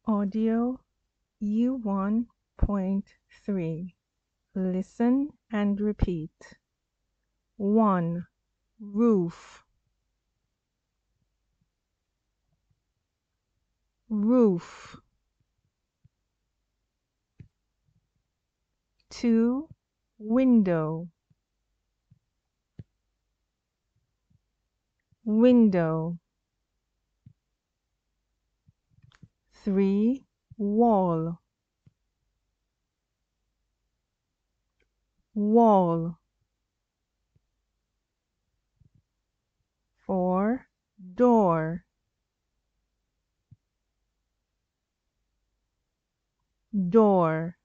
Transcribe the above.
Audio U1.3. Listen and repeat. 1. Roof. Roof. 2. Window. Window. 3. Wall. Wall. 4. Door. Door.